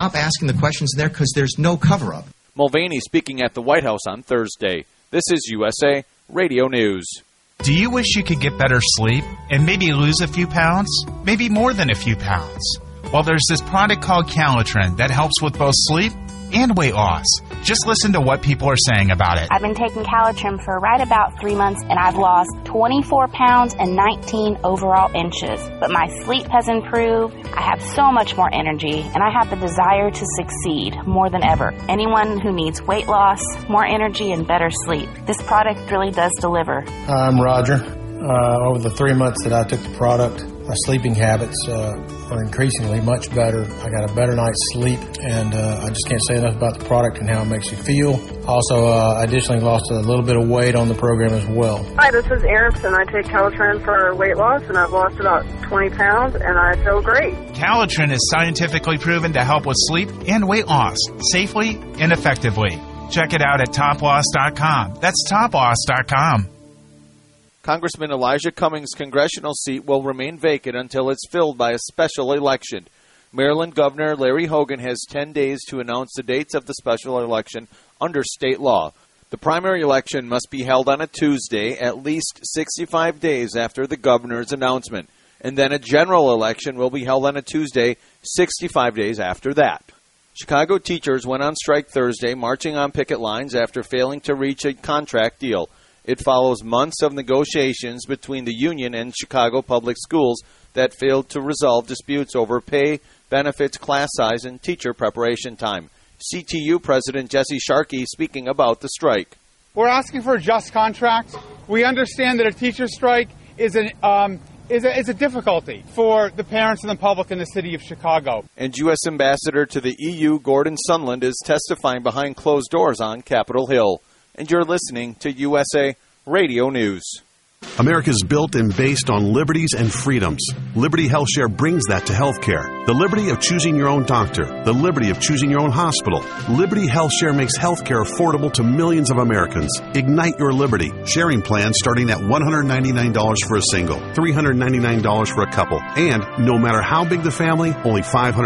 Stop asking the questions there because there's no cover-up. Mulvaney speaking at the White House on Thursday. This is USA Radio News. Do you wish you could get better sleep and maybe lose a few pounds? Maybe more than a few pounds? Well, there's this product called Calitrin that helps with both sleep and weight loss. Just listen to what people are saying about it. I've been taking Calitrin for right about 3 months, and I've lost 24 pounds and 19 overall inches. But my sleep has improved, I have so much more energy, and I have the desire to succeed more than ever. Anyone who needs weight loss, more energy, and better sleep, this product really does deliver. Hi, I'm Roger. Over the 3 months that I took the product, my sleeping habits are increasingly much better. I got a better night's sleep, and I just can't say enough about the product and how it makes you feel. Also, I additionally lost a little bit of weight on the program as well. Hi, this is Erin, and I take Calitrin for weight loss, and I've lost about 20 pounds, and I feel great. Calitrin is scientifically proven to help with sleep and weight loss safely and effectively. Check it out at toploss.com. That's toploss.com. Congressman Elijah Cummings' congressional seat will remain vacant until it's filled by a special election. Maryland Governor Larry Hogan has 10 days to announce the dates of the special election under state law. The primary election must be held on a Tuesday, at least 65 days after the governor's announcement, and then a general election will be held on a Tuesday, 65 days after that. Chicago teachers went on strike Thursday, marching on picket lines after failing to reach a contract deal. It follows months of negotiations between the union and Chicago Public Schools that failed to resolve disputes over pay, benefits, class size, and teacher preparation time. CTU President Jesse Sharkey speaking about the strike. We're asking for a just contract. We understand that a teacher strike is a difficulty for the parents and the public in the city of Chicago. And U.S. Ambassador to the EU, Gordon Sondland, is testifying behind closed doors on Capitol Hill. And you're listening to USA Radio News. America's built and based on liberties and freedoms. Liberty HealthShare brings that to healthcare. The liberty of choosing your own doctor. The liberty of choosing your own hospital. Liberty HealthShare makes healthcare affordable to millions of Americans. Ignite your liberty. Sharing plans starting at $199 for a single, $399 for a couple, and no matter how big the family, only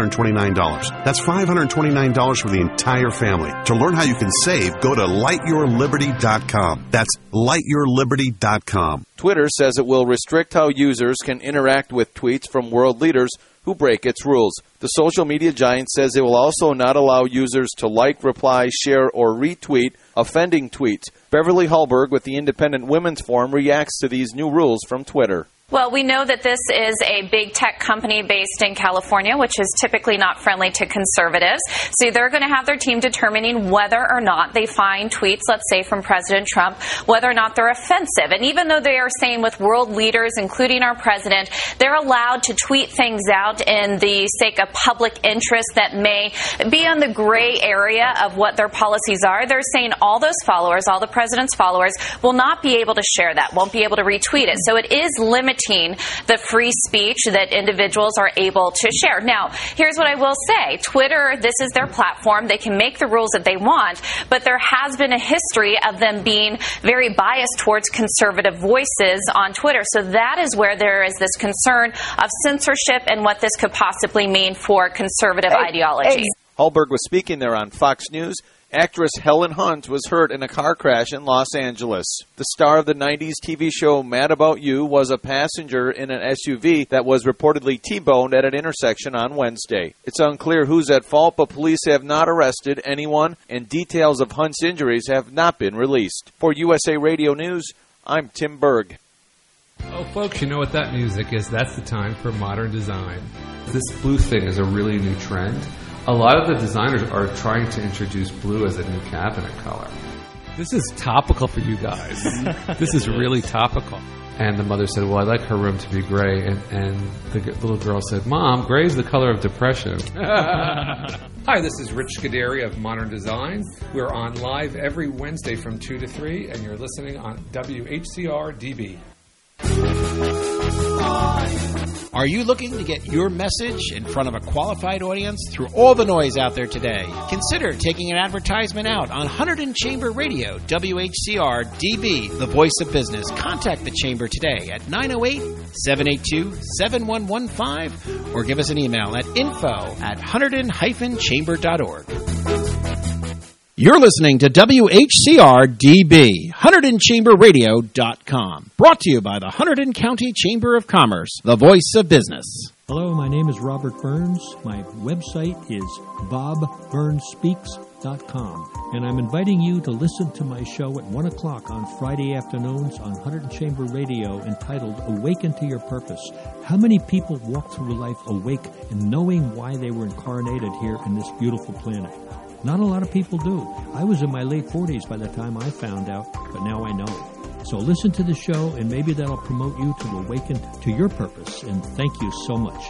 $529. That's $529 for the entire family. To learn how you can save, go to lightyourliberty.com. That's lightyourliberty.com. Twitter says it will restrict how users can interact with tweets from world leaders who break its rules. The social media giant says it will also not allow users to like, reply, share, or retweet offending tweets. Beverly Hallberg with the Independent Women's Forum reacts to these new rules from Twitter. Well, we know that this is a big tech company based in California, which is typically not friendly to conservatives. So they're going to have their team determining whether or not they find tweets, let's say from President Trump, whether or not they're offensive. And even though they are saying with world leaders, including our president, they're allowed to tweet things out in the sake of public interest that may be on the gray area of what their policies are. They're saying all those followers, all the president's followers, will not be able to share that, won't be able to retweet it. So it is limited the free speech that individuals are able to share. Now, here's what I will say. Twitter, this is their platform. They can make the rules that they want, but there has been a history of them being very biased towards conservative voices on Twitter. So that is where there is this concern of censorship and what this could possibly mean for conservative ideology. Hallberg was speaking there on Fox News. Actress Helen Hunt was hurt in a car crash in Los Angeles. The star of the 90s TV show Mad About You was a passenger in an SUV that was reportedly T-boned at an intersection on Wednesday. It's unclear who's at fault, but police have not arrested anyone, and details of Hunt's injuries have not been released. For USA Radio News, I'm Tim Berg. Oh, folks, you know what that music is. That's the time for modern design. This blue thing is a really new trend. A lot of the designers are trying to introduce blue as a new cabinet color. This is topical for you guys. This is really topical. And the mother said, well, I'd like her room to be gray. And the little girl said, Mom, gray is the color of depression. Hi, this is Rich Scuderi of Modern Design. We're on live every Wednesday from 2 to 3, and you're listening on WHCR DB. Are you looking to get your message in front of a qualified audience through all the noise out there today? Consider taking an advertisement out on Hunterdon Chamber Radio, WHCR DB, the voice of business. Contact the Chamber today at 908-782-7115 or give us an email at info@hunterdon-chamber.org. You're listening to WHCR DB, HunterdonChamberRadio.com. Brought to you by the Hunterdon County Chamber of Commerce, the voice of business. Hello, my name is Robert Burns. My website is BobBurnsSpeaks.com. And I'm inviting you to listen to my show at 1 o'clock on Friday afternoons on Hunterdon Chamber Radio entitled Awaken to Your Purpose. How many people walk through life awake and knowing why they were incarnated here in this beautiful planet? Not a lot of people do. I was in my late 40s by the time I found out, but now I know. So listen to the show, and maybe that'll promote you to awaken to your purpose. And thank you so much.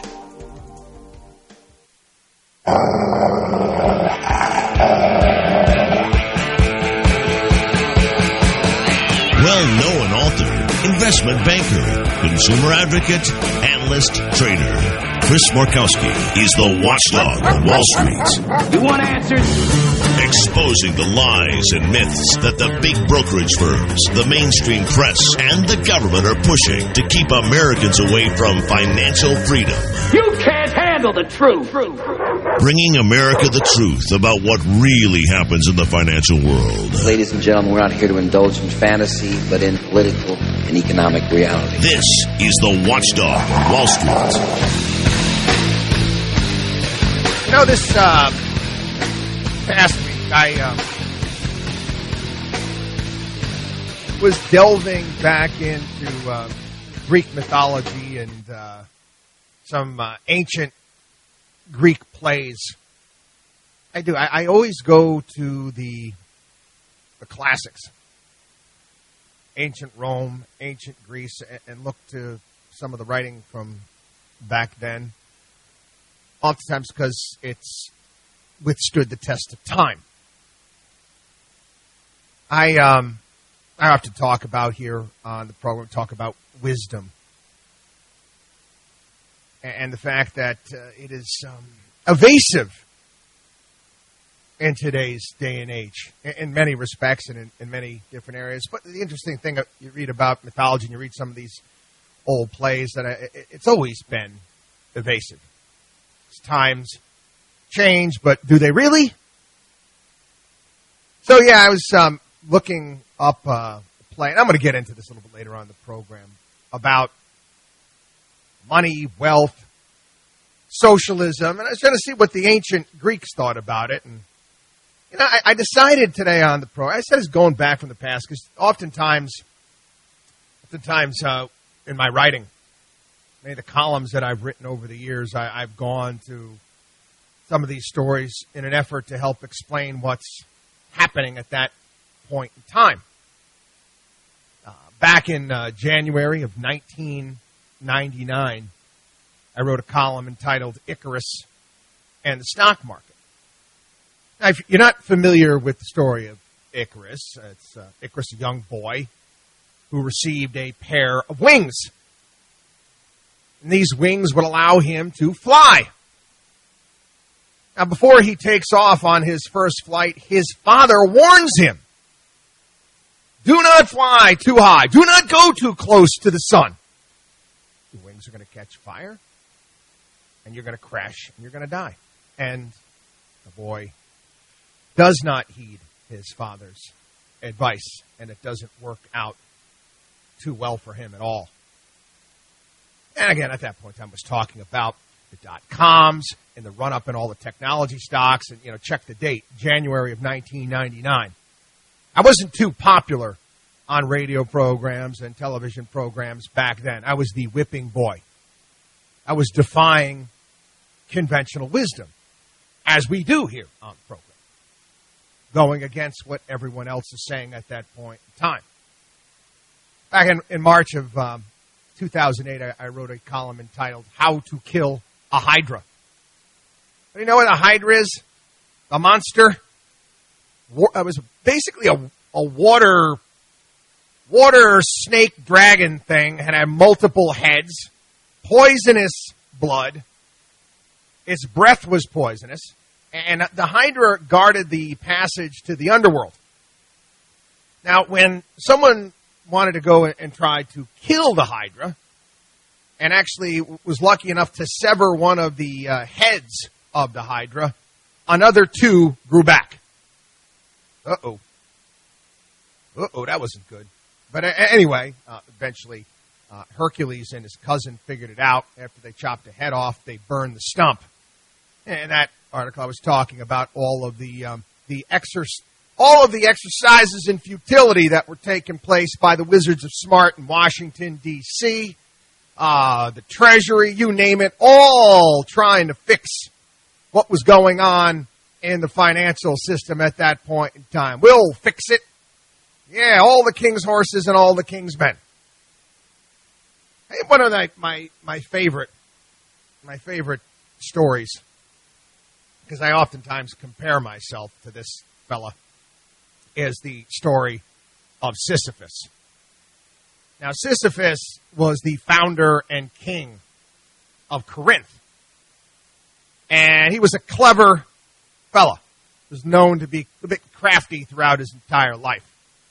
Well-known author, investment banker, consumer advocate, analyst, trader. Chris Markowski is the watchdog of Wall Street. You want answers? Exposing the lies and myths that the big brokerage firms, the mainstream press, and the government are pushing to keep Americans away from financial freedom. You can't handle the truth. Bringing America the truth about what really happens in the financial world. Ladies and gentlemen, we're not here to indulge in fantasy, but in political and economic reality. This is the watchdog of Wall Street. You know, this past week, I was delving back into Greek mythology and some ancient Greek plays. I do. I always go to the classics. Ancient Rome, ancient Greece, and look to some of the writing from back then. Oftentimes because it's withstood the test of time. I often talk about here on the program, talk about wisdom. And the fact that it is evasive in today's day and age, in many respects and in many different areas. But the interesting thing, you read about mythology and you read some of these old plays, that it's always been evasive. Times change, but do they really? So, yeah, I was looking up a play, and I'm going to get into this a little bit later on in the program, about money, wealth, socialism, and I was trying to see what the ancient Greeks thought about it. And you know, I decided today on the program, I said it's going back from the past, because oftentimes in my writing, many of the columns that I've written over the years, I've gone to some of these stories in an effort to help explain what's happening at that point in time. Back in January of 1999, I wrote a column entitled Icarus and the Stock Market. Now, if you're not familiar with the story of Icarus, it's Icarus, a young boy who received a pair of wings. And these wings would allow him to fly. Now, before he takes off on his first flight, his father warns him, do not fly too high. Do not go too close to the sun. Your wings are going to catch fire, and you're going to crash, and you're going to die. And the boy does not heed his father's advice, and it doesn't work out too well for him at all. And again, at that point in time, I was talking about the dot-coms and the run-up in all the technology stocks. And, check the date, January of 1999. I wasn't too popular on radio programs and television programs back then. I was the whipping boy. I was defying conventional wisdom, as we do here on the program, going against what everyone else is saying at that point in time. Back in March of 2008, I wrote a column entitled How to Kill a Hydra. But you know what a hydra is? A monster. It was basically a water water snake dragon thing had multiple heads, poisonous blood. Its breath was poisonous. And the Hydra guarded the passage to the underworld. Now, when someone wanted to go and try to kill the Hydra, and actually was lucky enough to sever one of the heads of the Hydra, another two grew back. Uh-oh, that wasn't good. But anyway, eventually Hercules and his cousin figured it out. After they chopped the head off, they burned the stump. And that article I was talking about all of the exercises in futility that were taking place by the Wizards of Smart in Washington, D.C., the Treasury, you name it, all trying to fix what was going on in the financial system at that point in time. We'll fix it. Yeah, all the king's horses and all the king's men. Hey, one of my favorite stories, because I oftentimes compare myself to this fella, is the story of Sisyphus. Now, Sisyphus was the founder and king of Corinth. And he was a clever fella. He was known to be a bit crafty throughout his entire life.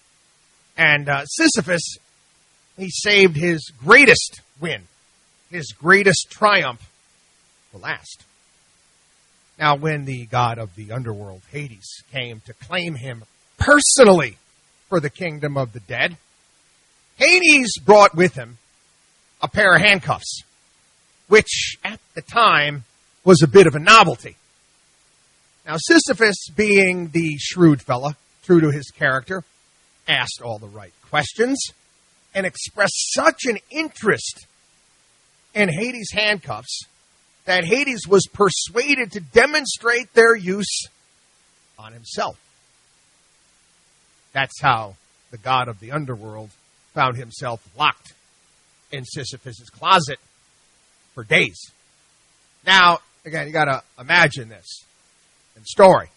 And Sisyphus, he saved his greatest win, his greatest triumph for last. Now, when the god of the underworld, Hades, came to claim him personally for the kingdom of the dead, Hades brought with him a pair of handcuffs, which at the time was a bit of a novelty. Now, Sisyphus, being the shrewd fella, true to his character, asked all the right questions and expressed such an interest in Hades' handcuffs that Hades was persuaded to demonstrate their use on himself. That's how the god of the underworld found himself locked in Sisyphus' closet for days. Now, again, you got to imagine this story.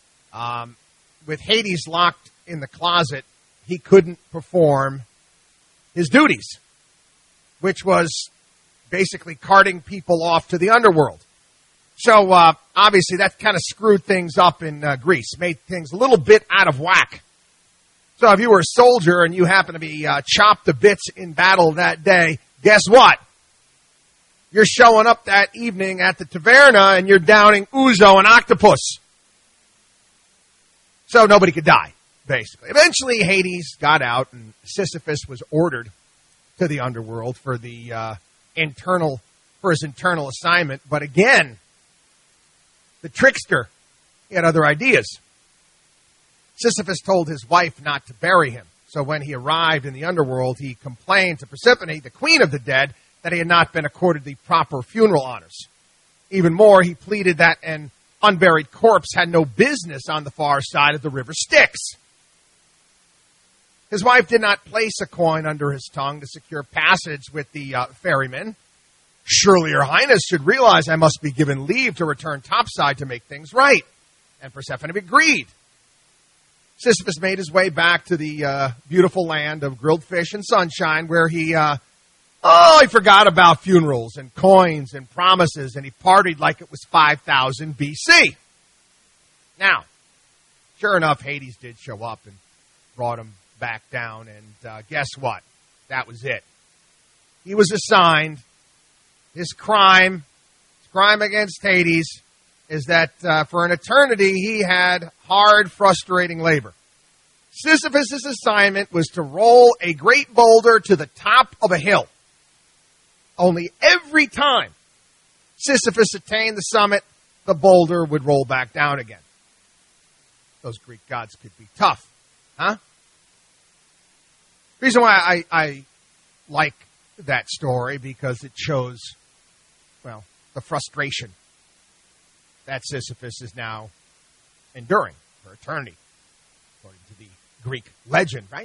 With Hades locked in the closet, he couldn't perform his duties, which was basically carting people off to the underworld. So, obviously, that kind of screwed things up in Greece, made things a little bit out of whack. So if you were a soldier and you happen to be chopped to bits in battle that day, guess what? You're showing up that evening at the taverna and you're downing ouzo and octopus. So nobody could die, basically. Eventually, Hades got out and Sisyphus was ordered to the underworld for his internal assignment. But again, the trickster, he had other ideas. Sisyphus told his wife not to bury him. So when he arrived in the underworld, he complained to Persephone, the queen of the dead, that he had not been accorded the proper funeral honors. Even more, he pleaded that an unburied corpse had no business on the far side of the river Styx. His wife did not place a coin under his tongue to secure passage with the ferryman. Surely your highness should realize I must be given leave to return topside to make things right. And Persephone agreed. Sisyphus made his way back to the beautiful land of grilled fish and sunshine, where he forgot about funerals and coins and promises, and he partied like it was 5000 BC. Now, sure enough, Hades did show up and brought him back down, and guess what? That was it. He was assigned. His crime against Hades is that for an eternity he had hard, frustrating labor. Sisyphus' assignment was to roll a great boulder to the top of a hill. Only every time Sisyphus attained the summit, the boulder would roll back down again. Those Greek gods could be tough, huh? The reason why I like that story, because it shows, well, the frustration that Sisyphus is now enduring for eternity, according to the Greek legend, right?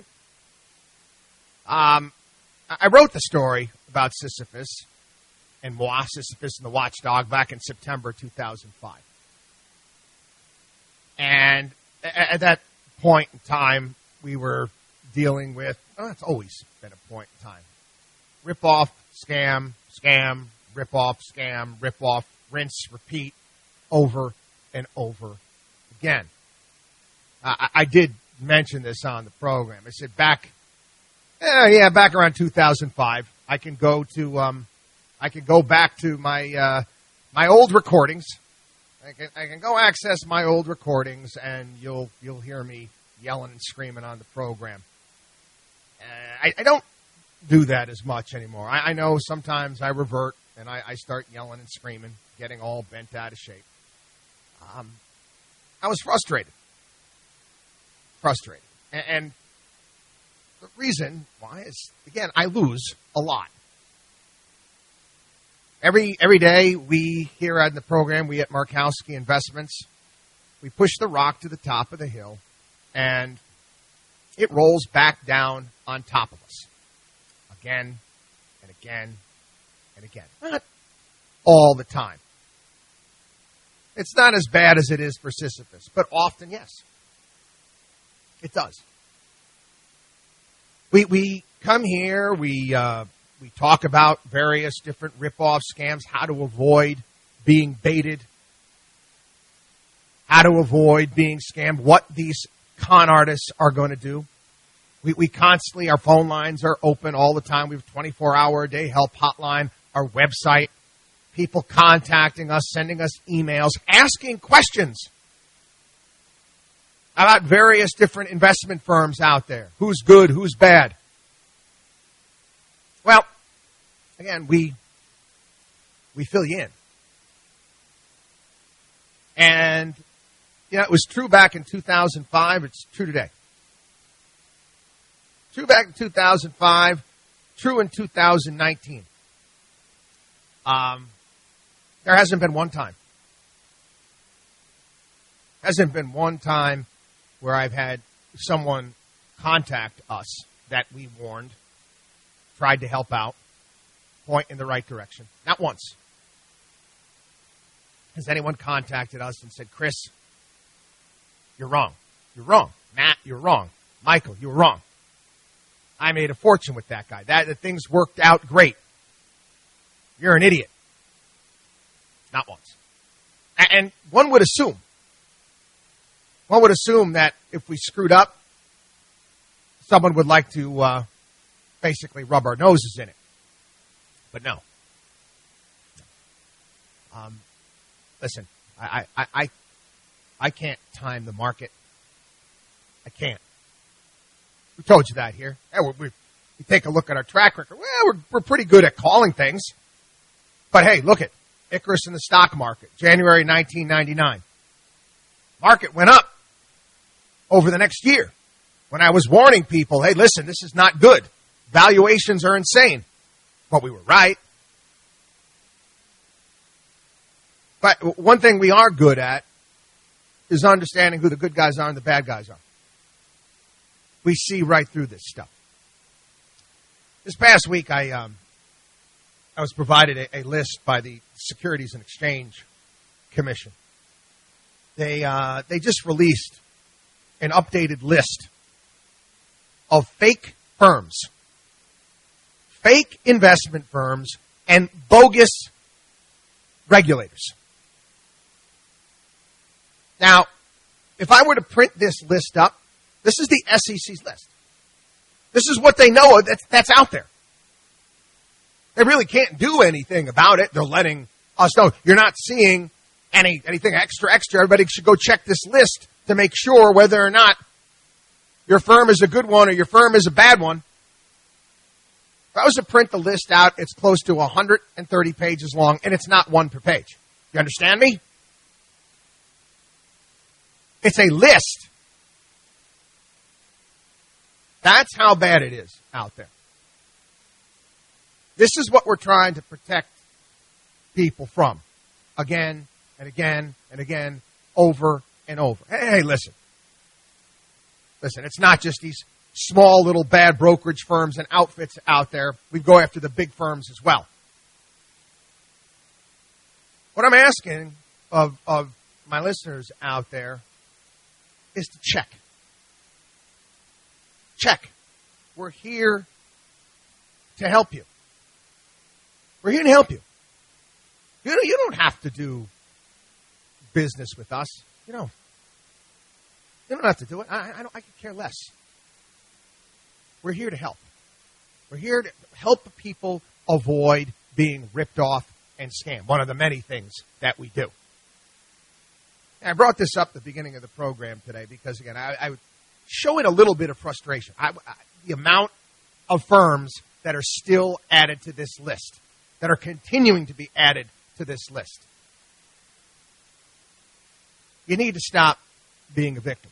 I wrote the story about Sisyphus and moi, Sisyphus and the Watchdog, back in September 2005. And at that point in time, we were dealing with, it's always been a point in time. Rip-off, scam, rip-off, scam, rip-off, rinse, repeat, over and over again. I did mention this on the program. I said back around 2005, I can go back to my old recordings. I can go access my old recordings, and you'll hear me yelling and screaming on the program. I don't do that as much anymore. I know sometimes I revert, and I start yelling and screaming, getting all bent out of shape. I was frustrated. And the reason why is, again, I lose a lot. Every day we here on the program, we at Markowski Investments, we push the rock to the top of the hill, and it rolls back down on top of us. Again and again and again. Not all the time. It's not as bad as it is for Sisyphus, but often, yes. It does. We come here, we talk about various different rip-off scams, how to avoid being baited, how to avoid being scammed, what these con artists are going to do. We constantly, our phone lines are open all the time. We have a 24-hour-a-day help hotline, our website, people contacting us, sending us emails, asking questions about various different investment firms out there. Who's good, who's bad. Well, again, we fill you in. And, it was true back in 2005. It's true today. True back in 2005. True in 2019. There hasn't been one time. Hasn't been one time where I've had someone contact us that we warned, tried to help out, point in the right direction. Not once. Has anyone contacted us and said, Chris, you're wrong. You're wrong. Matt, you're wrong. Michael, you were wrong. I made a fortune with that guy. The things worked out great. You're an idiot. Not once. And one would assume that if we screwed up, someone would like to basically rub our noses in it. But no. Listen, I can't time the market. I can't. We told you that here. We take a look at our track record. Well, we're pretty good at calling things. But hey, look at Icarus in the stock market, January 1999. Market went up over the next year. When I was warning people, hey, listen, this is not good. Valuations are insane. But we were right. But one thing we are good at is understanding who the good guys are and the bad guys are. We see right through this stuff. This past week, I was provided a list by the Securities and Exchange Commission. They just released an updated list of fake firms, fake investment firms, and bogus regulators. Now, if I were to print this list up, this is the SEC's list. This is what they know that's out there. They really can't do anything about it. They're letting us know. You're not seeing anything extra. Everybody should go check this list to make sure whether or not your firm is a good one or your firm is a bad one. If I was to print the list out, it's close to 130 pages long, and it's not one per page. You understand me? It's a list. That's how bad it is out there. This is what we're trying to protect people from. Again and again and again, over and over. Hey, listen. Listen, it's not just these small little bad brokerage firms and outfits out there. We go after the big firms as well. What I'm asking of my listeners out there is to check. Check We're here to help you. We're here to help you. You don't have to do business with us. You don't have to do it. I could care less. We're here to help. We're here to help people avoid being ripped off and scammed. One of the many things that we do. And I brought this up at the beginning of the program today because, again, I was showing a little bit of frustration. The amount of firms that are still added to this list, that are continuing to be added to this list. You need to stop being a victim.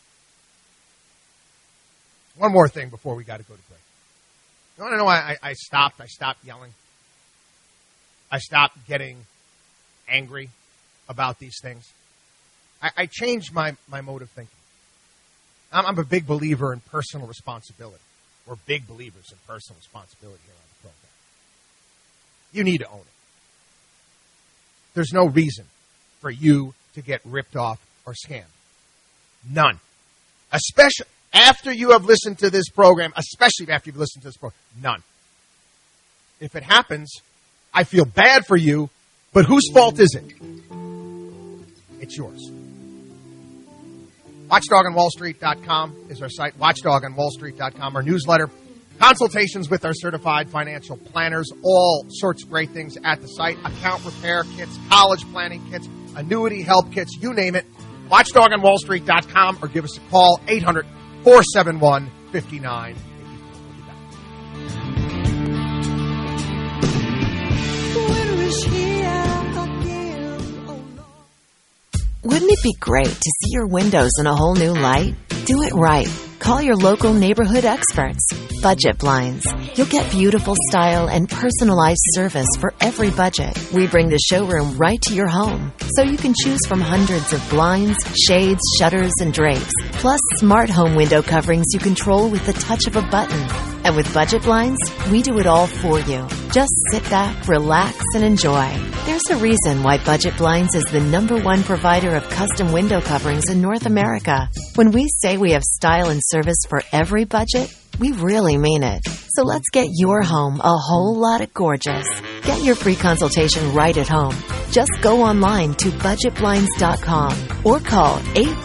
One more thing before we got to go to break. You want to know why I stopped? I stopped yelling. I stopped getting angry about these things. I changed my mode of thinking. I'm a big believer in personal responsibility. We're big believers in personal responsibility here on the program. You need to own it. There's no reason for you to get ripped off or scammed. None. Especially after you have listened to this program, none. If it happens, I feel bad for you, but whose fault is it? It's yours. WatchdogOnWallStreet.com is our site. WatchdogOnWallStreet.com, our newsletter. Consultations with our certified financial planners. All sorts of great things at the site. Account repair kits, college planning kits, annuity help kits, you name it. WatchdogOnWallStreet.com or give us a call, 800-471-5984. Wouldn't it be great to see your windows in a whole new light? Do it right. Call your local neighborhood experts. Budget Blinds. You'll get beautiful style and personalized service for every budget. We bring the showroom right to your home, so you can choose from hundreds of blinds, shades, shutters, and drapes, plus smart home window coverings you control with the touch of a button. And with Budget Blinds, we do it all for you. Just sit back, relax, and enjoy. There's a reason why Budget Blinds is the #1 provider of custom window coverings in North America. When we say we have style and service for every budget, we really mean it. So let's get your home a whole lot of gorgeous. Get your free consultation right at home. Just go online to budgetblinds.com or call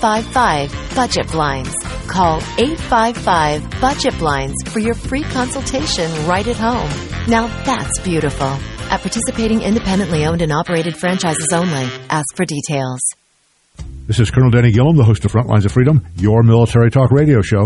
855-BUDGET-BLINDS. Call 855-BUDGET-BLINDS for your free consultation right at home. Now that's beautiful. At participating independently owned and operated franchises only. Ask for details. This is Colonel Denny Gillum, the host of Frontlines of Freedom, your military talk radio show.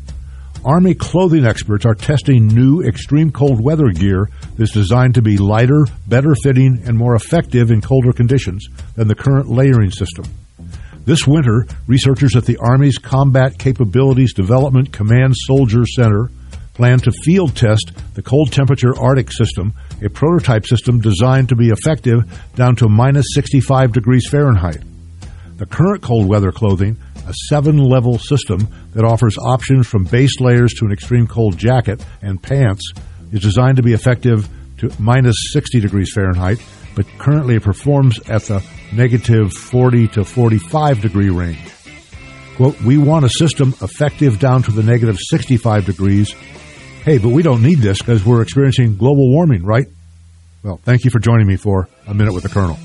Army clothing experts are testing new extreme cold weather gear that's designed to be lighter, better fitting, and more effective in colder conditions than the current layering system. This winter, researchers at the Army's Combat Capabilities Development Command Soldier Center plan to field test the cold temperature Arctic system, a prototype system designed to be effective down to minus 65 degrees Fahrenheit. The current cold weather clothing, a 7-level system that offers options from base layers to an extreme cold jacket and pants, is designed to be effective to minus 60 degrees Fahrenheit, but currently it performs at the negative 40 to 45 degree range. Quote, we want a system effective down to the negative 65 degrees. Hey, but we don't need this because we're experiencing global warming, right? Well, thank you for joining me for A Minute with the Colonel.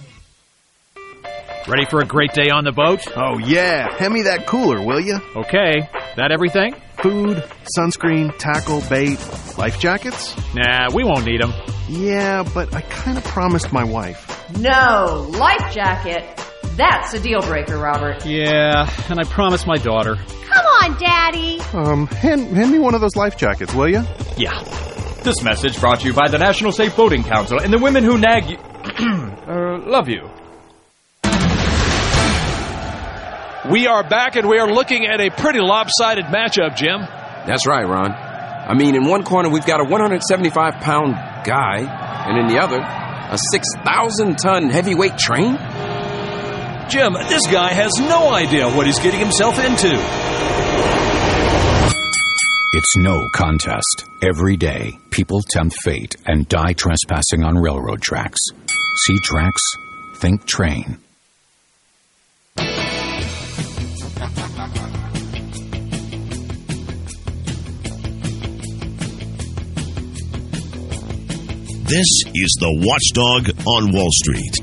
Ready for a great day on the boat? Oh, yeah. Hand me that cooler, will you? Okay. That everything? Food, sunscreen, tackle, bait, life jackets? Nah, we won't need them. Yeah, but I kind of promised my wife. No, life jacket. That's a deal breaker, Robert. Yeah, and I promised my daughter. Come on, Daddy. Hand me one of those life jackets, will you? Yeah. This message brought to you by the National Safe Boating Council and the women who nag you. Love you. We are back, and we are looking at a pretty lopsided matchup, Jim. That's right, Ron. I mean, in one corner, we've got a 175-pound guy, and in the other, a 6,000-ton heavyweight train? Jim, this guy has no idea what he's getting himself into. It's no contest. Every day, people tempt fate and die trespassing on railroad tracks. See tracks? Think train. This is the Watchdog on Wall Street.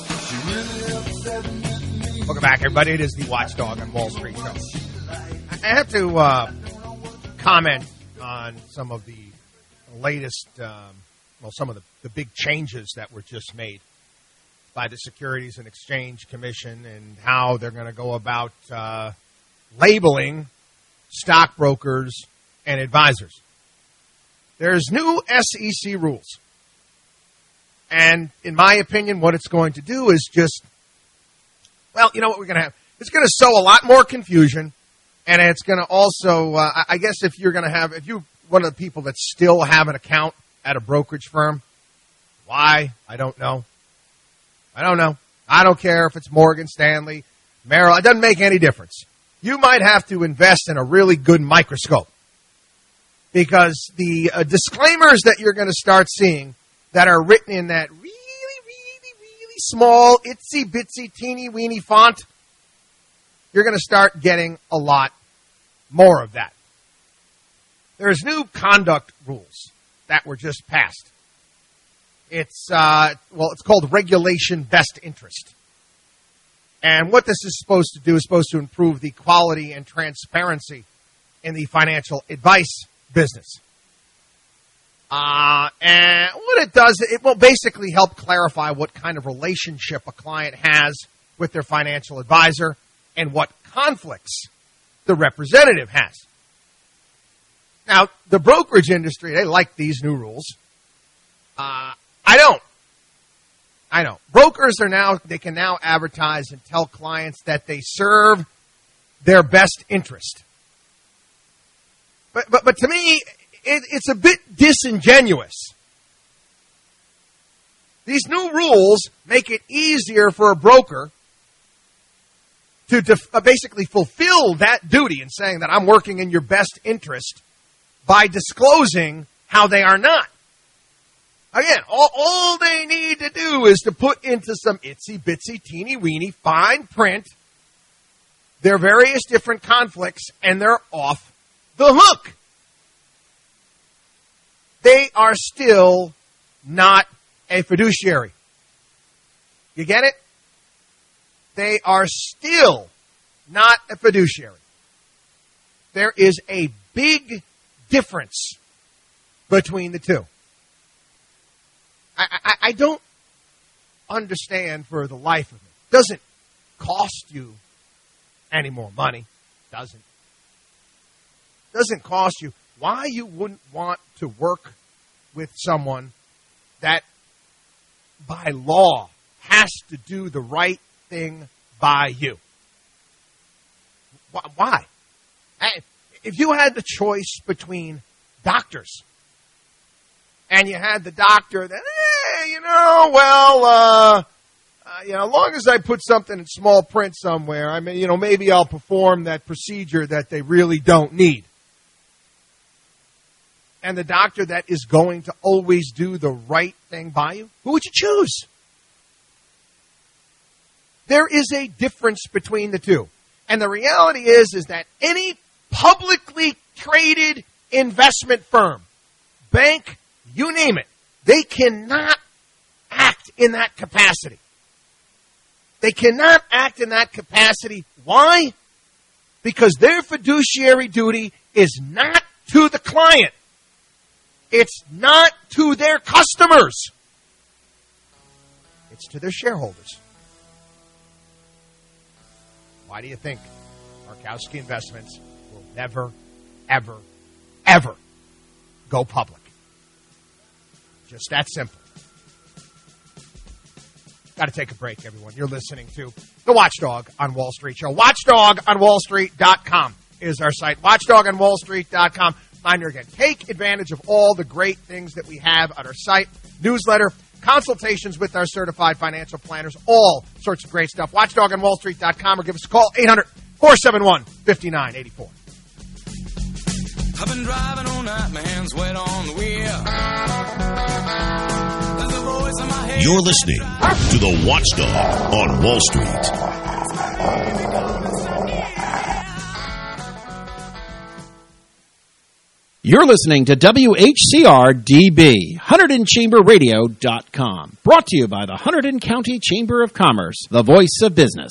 Welcome back, everybody. It is the Watchdog on Wall Street show. I have to comment on some of the latest, some of the big changes that were just made by the Securities and Exchange Commission and how they're going to go about labeling stockbrokers and advisors. There's new SEC rules. And in my opinion, what it's going to do is just, you know what we're going to have? It's going to sow a lot more confusion. And it's going to also, I guess if you're one of the people that still have an account at a brokerage firm, why? I don't know. I don't care if it's Morgan Stanley, Merrill. It doesn't make any difference. You might have to invest in a really good microscope because the disclaimers that you're going to start seeing that are written in that really, really, really small, itsy-bitsy, teeny-weeny font, you're going to start getting a lot more of that. There's new conduct rules that were just passed. It's called Regulation Best Interest. And what this is supposed to do is supposed to improve the quality and transparency in the financial advice business. And what it does, it will basically help clarify what kind of relationship a client has with their financial advisor and what conflicts the representative has. Now, the brokerage industry, they like these new rules. I don't. Brokers they can now advertise and tell clients that they serve their best interest. But to me, it's a bit disingenuous. These new rules make it easier for a broker to basically fulfill that duty in saying that I'm working in your best interest by disclosing how they are not. Again, all they need to do is to put into some itsy-bitsy, teeny-weeny, fine print their various different conflicts, and they're off the hook. They are still not a fiduciary. You get it? They are still not a fiduciary. There is a big difference between the two. I don't understand for the life of me. It doesn't cost you any more money. Doesn't cost you. Why you wouldn't want to work with someone that by law has to do the right thing by you? Why? If you had the choice between doctors and you had the doctor that, as long as I put something in small print somewhere, maybe I'll perform that procedure that they really don't need. And the doctor that is going to always do the right thing by you, who would you choose? There is a difference between the two. And the reality is that any publicly traded investment firm, bank, you name it, they cannot act in that capacity. They cannot act in that capacity. Why? Because their fiduciary duty is not to the client. It's not to their customers. It's to their shareholders. Why do you think Markowski Investments will never, ever, ever go public? Just that simple. Got to take a break, everyone. You're listening to the Watchdog on Wall Street show. WatchDogOnWallStreet.com is our site. WatchDogOnWallStreet.com. Reminder again, take advantage of all the great things that we have on our site. Newsletter, consultations with our certified financial planners, all sorts of great stuff. WatchDogOnWallStreet.com or give us a call, 800-471-5984. I've been driving all night, my hands wet on the wheel. There's a voice in my head. You're listening to the Watchdog on Wall Street. You're listening to WHCR-DB, HunterdonChamberRadio.com. Brought to you by the Hunterdon County Chamber of Commerce, the voice of business.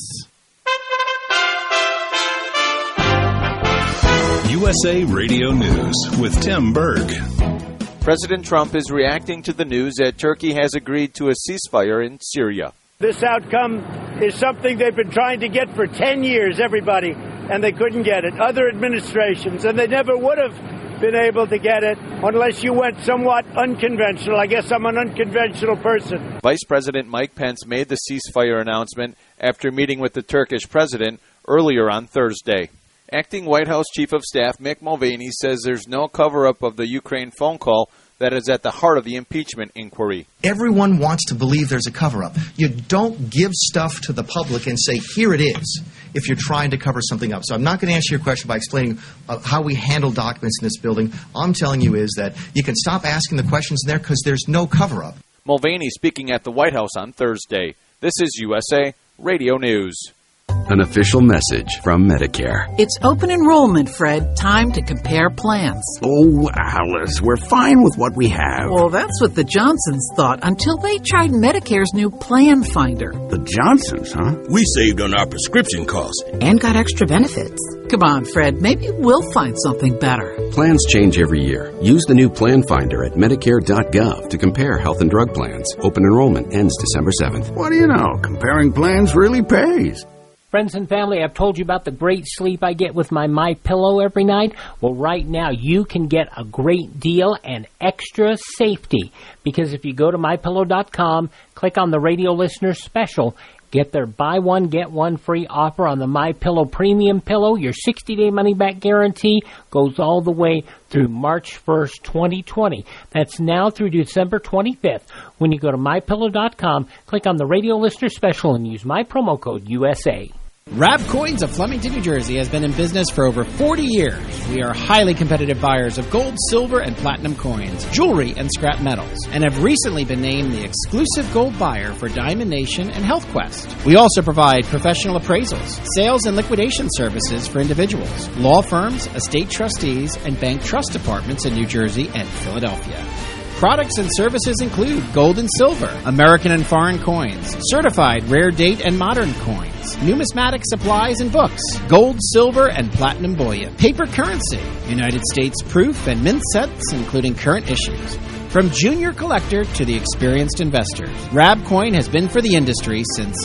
USA Radio News with Tim Berg. President Trump is reacting to the news that Turkey has agreed to a ceasefire in Syria. This outcome is something they've been trying to get for 10 years, everybody, and they couldn't get it. Other administrations, and they never would have been able to get it unless you went somewhat unconventional. I guess I'm an unconventional person. Vice President Mike Pence made the ceasefire announcement after meeting with the Turkish president earlier on Thursday. Acting White House Chief of Staff Mick Mulvaney says there's no cover-up of the Ukraine phone call that is at the heart of the impeachment inquiry. Everyone wants to believe there's a cover-up. You don't give stuff to the public and say, here it is, if you're trying to cover something up. So I'm not going to answer your question by explaining how we handle documents in this building. All I'm telling you is that you can stop asking the questions in there because there's no cover-up. Mulvaney speaking at the White House on Thursday. This is USA Radio News. An official message from Medicare. It's open enrollment, Fred. Time to compare plans. Oh, Alice, we're fine with what we have. Well, that's what the Johnsons thought until they tried Medicare's new Plan Finder. The Johnsons, huh? We saved on our prescription costs. And got extra benefits. Come on, Fred. Maybe we'll find something better. Plans change every year. Use the new Plan Finder at Medicare.gov to compare health and drug plans. Open enrollment ends December 7th. What do you know? Comparing plans really pays. Friends and family, I've told you about the great sleep I get with my MyPillow every night. Well, right now you can get a great deal and extra safety because if you go to MyPillow.com, click on the radio listener special, get their buy one, get one free offer on the MyPillow Premium Pillow. Your 60-day money-back guarantee goes all the way through March 1st, 2020. That's now through December 25th. When you go to MyPillow.com, click on the radio listener special and use my promo code USA. Rab Coins of Flemington, New Jersey has been in business for over 40 years. We are highly competitive buyers of gold, silver, and platinum coins, jewelry, and scrap metals, and have recently been named the exclusive gold buyer for Diamond Nation and Health Quest. We also provide professional appraisals, sales and liquidation services for individuals, law firms, estate trustees, and bank trust departments in New Jersey and Philadelphia. Products and services include gold and silver, American and foreign coins, certified rare date and modern coins, numismatic supplies and books, gold, silver, and platinum bullion, paper currency, United States proof and mint sets, including current issues. From junior collector to the experienced investor, Rab Coin has been for the industry since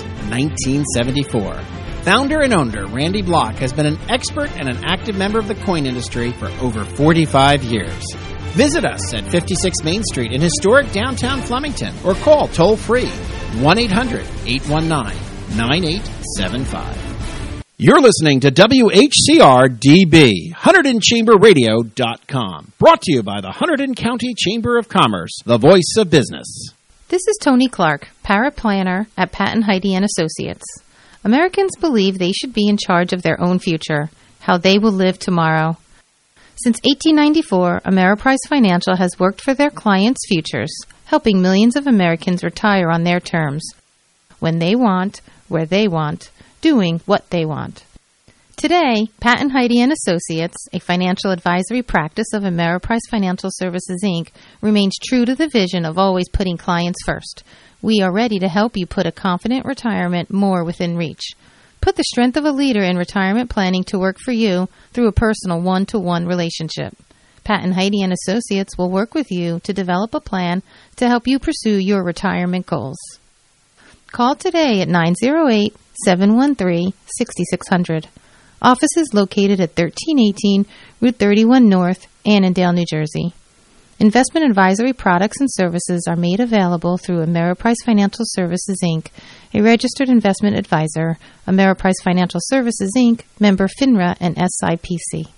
1974. Founder and owner Randy Block has been an expert and an active member of the coin industry for over 45 years. Visit us at 56 Main Street in historic downtown Flemington or call toll-free 1-800-819-9875. You're listening to WHCR-DB, HunterdonChamberRadio.com. Brought to you by the Hunterdon County Chamber of Commerce, the voice of business. This is Tony Clark, paraplanner at Patton Heide & Associates. Americans believe they should be in charge of their own future, how they will live tomorrow. Since 1894, Ameriprise Financial has worked for their clients' futures, helping millions of Americans retire on their terms, when they want, where they want, doing what they want. Today, Patton Heide & Associates, a financial advisory practice of Ameriprise Financial Services, Inc., remains true to the vision of always putting clients first. We are ready to help you put a confident retirement more within reach. Put the strength of a leader in retirement planning to work for you through a personal one-to-one relationship. Patton Heide & Associates will work with you to develop a plan to help you pursue your retirement goals. Call today at 908-713-6600. Office is located at 1318 Route 31 North, Annandale, New Jersey. Investment advisory products and services are made available through Ameriprise Financial Services, Inc., a registered investment advisor, Ameriprise Financial Services, Inc., member FINRA and SIPC.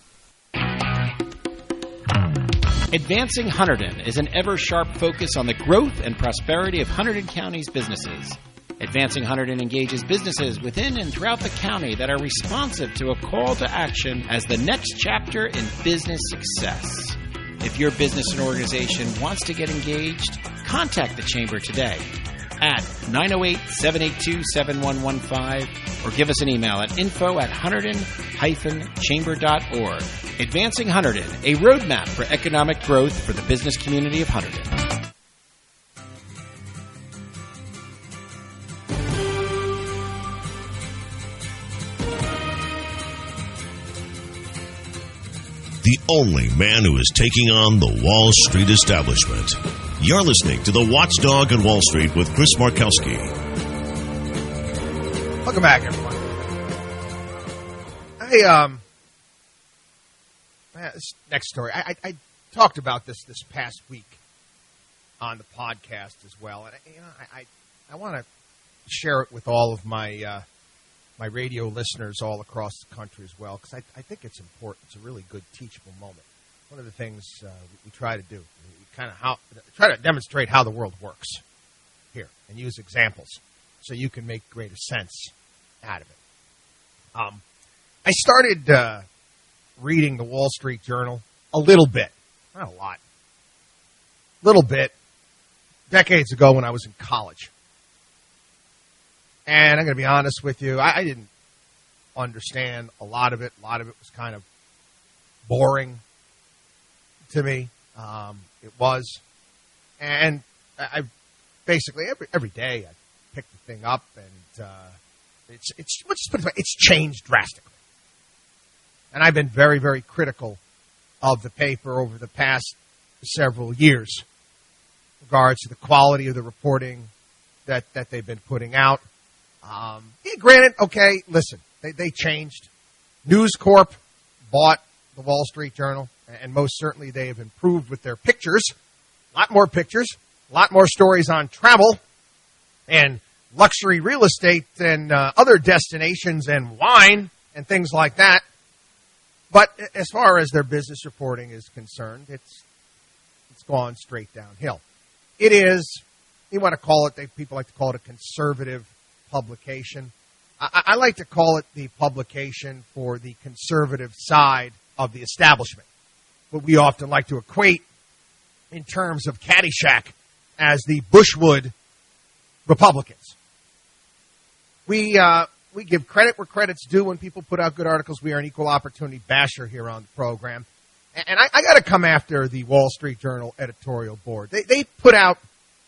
Advancing Hunterdon is an ever-sharp focus on the growth and prosperity of Hunterdon County's businesses. Advancing Hunterdon engages businesses within and throughout the county that are responsive to a call to action as the next chapter in business success. If your business and organization wants to get engaged, contact the Chamber today at 908-782-7115 or give us an email at info@hunterdon-chamber.org. Advancing Hunterdon, a roadmap for economic growth for the business community of Hunterdon. The only man who is taking on the Wall Street establishment. You're listening to The Watchdog on Wall Street with Chris Markowski. Welcome back, everyone. This next story. I talked about this past week on the podcast as well, and I want to share it with all of my my radio listeners all across the country as well, because I think it's important. It's a really good teachable moment. One of the things we try to do, we try to demonstrate how the world works here and use examples so you can make greater sense out of it. I started reading the Wall Street Journal a little bit, not a lot, a little bit, decades ago when I was in college. And I'm going to be honest with you, I didn't understand a lot of it. A lot of it was kind of boring to me. It was. And I basically, every day I pick the thing up, and it's changed drastically. And I've been very, very critical of the paper over the past several years in regards to the quality of the reporting that they've been putting out. Granted, okay, listen, they changed. News Corp bought the Wall Street Journal, and most certainly they have improved with their pictures. A lot more pictures, a lot more stories on travel and luxury real estate and other destinations and wine and things like that. But as far as their business reporting is concerned, it's gone straight downhill. It is, you want to call it, people like to call it a conservative publication. I like to call it the publication for the conservative side of the establishment, what we often like to equate in terms of Caddyshack as the Bushwood Republicans. We give credit where credit's due when people put out good articles. We are an equal opportunity basher here on the program. And I got to come after the Wall Street Journal editorial board. They put out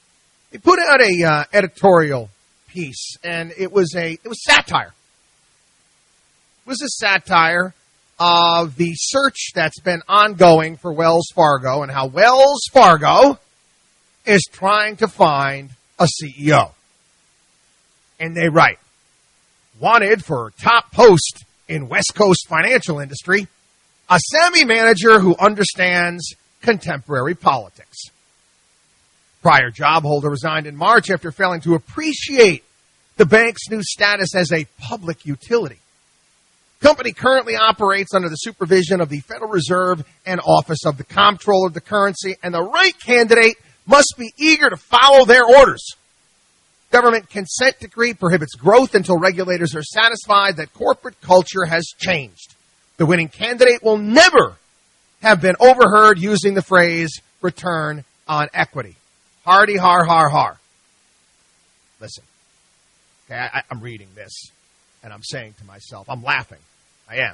a editorial piece, and it was satire. It was a satire of the search that's been ongoing for Wells Fargo and how Wells Fargo is trying to find a CEO. And they write, wanted for top post in West Coast financial industry, a savvy manager who understands contemporary politics. Prior job holder resigned in March after failing to appreciate the bank's new status as a public utility. Company currently operates under the supervision of the Federal Reserve and Office of the Comptroller of the Currency, and the right candidate must be eager to follow their orders. Government consent decree prohibits growth until regulators are satisfied that corporate culture has changed. The winning candidate will never have been overheard using the phrase return on equity. Hardy, har, har, har. Listen, okay, I'm reading this, and I'm saying to myself, I'm laughing. I am.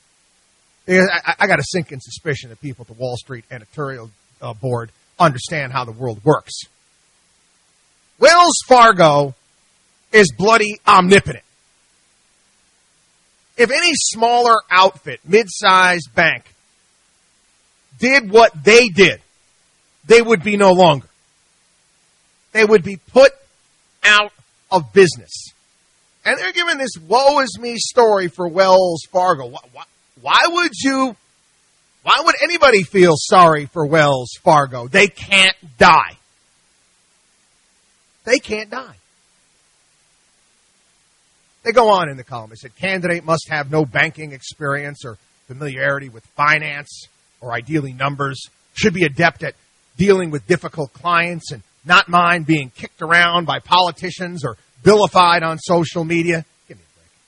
I got a sinking suspicion that people at the Wall Street editorial board understand how the world works. Wells Fargo is bloody omnipotent. If any smaller outfit, mid-sized bank, did what they did, they would be no longer. They would be put out of business. And they're giving this woe is me story for Wells Fargo. Why would anybody feel sorry for Wells Fargo? They can't die. They can't die. They go on in the column. They said, candidate must have no banking experience or familiarity with finance or ideally numbers, should be adept at dealing with difficult clients and not mind being kicked around by politicians or vilified on social media. Give me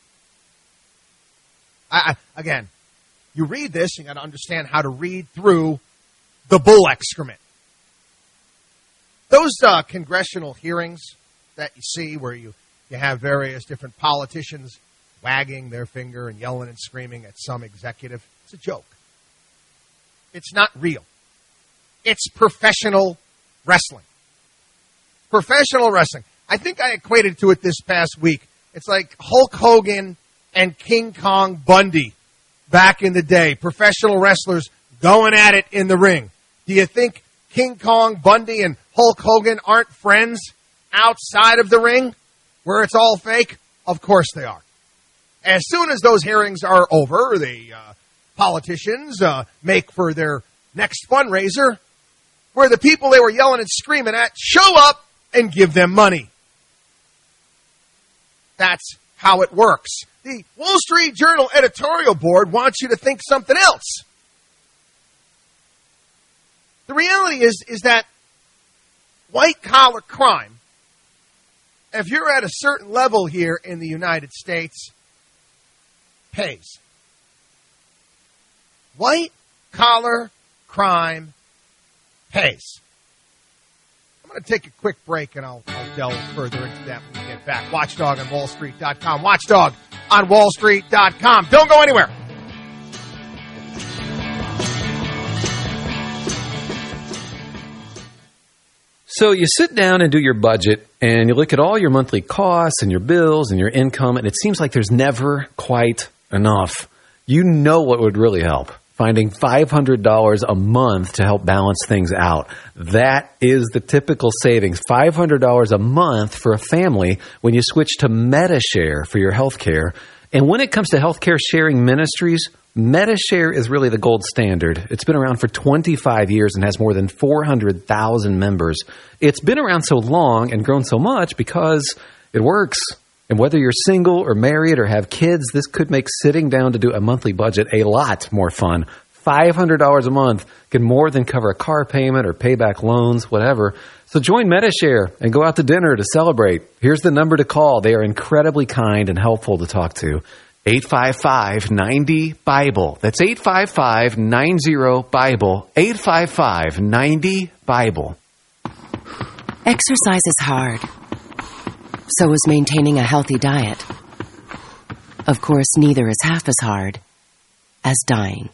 a break. Again, you read this, you got to understand how to read through the bull excrement. Those congressional hearings that you see where you have various different politicians wagging their finger and yelling and screaming at some executive. It's a joke. It's not real. It's professional wrestling. Professional wrestling. I think I equated to it this past week. It's like Hulk Hogan and King Kong Bundy back in the day. Professional wrestlers going at it in the ring. Do you think King Kong Bundy and Hulk Hogan aren't friends outside of the ring where it's all fake? Of course they are. As soon as those hearings are over, the politicians make for their next fundraiser where the people they were yelling and screaming at show up and give them money. That's how it works. The Wall Street Journal editorial board wants you to think something else. The reality is that white-collar crime, if you're at a certain level here in the United States, pays. White-collar crime pays. I'm going to take a quick break, and I'll delve further into that when we get back. Watchdog on WallStreet.com. Watchdog on WallStreet.com. Don't go anywhere. So you sit down and do your budget, and you look at all your monthly costs and your bills and your income, and it seems like there's never quite enough. You know what would really help? Finding $500 a month to help balance things out. That is the typical savings. $500 a month for a family when you switch to Medi-Share for your health care. And when it comes to healthcare sharing ministries, Medi-Share is really the gold standard. It's been around for 25 years and has more than 400,000 members. It's been around so long and grown so much because it works. And whether you're single or married or have kids, this could make sitting down to do a monthly budget a lot more fun. $500 a month can more than cover a car payment or pay back loans, whatever. So join Medi-Share and go out to dinner to celebrate. Here's the number to call. They are incredibly kind and helpful to talk to. 855-90-BIBLE. That's 855-90-BIBLE. 855-90-BIBLE. Exercise is hard. So is maintaining a healthy diet. Of course, neither is half as hard as dying.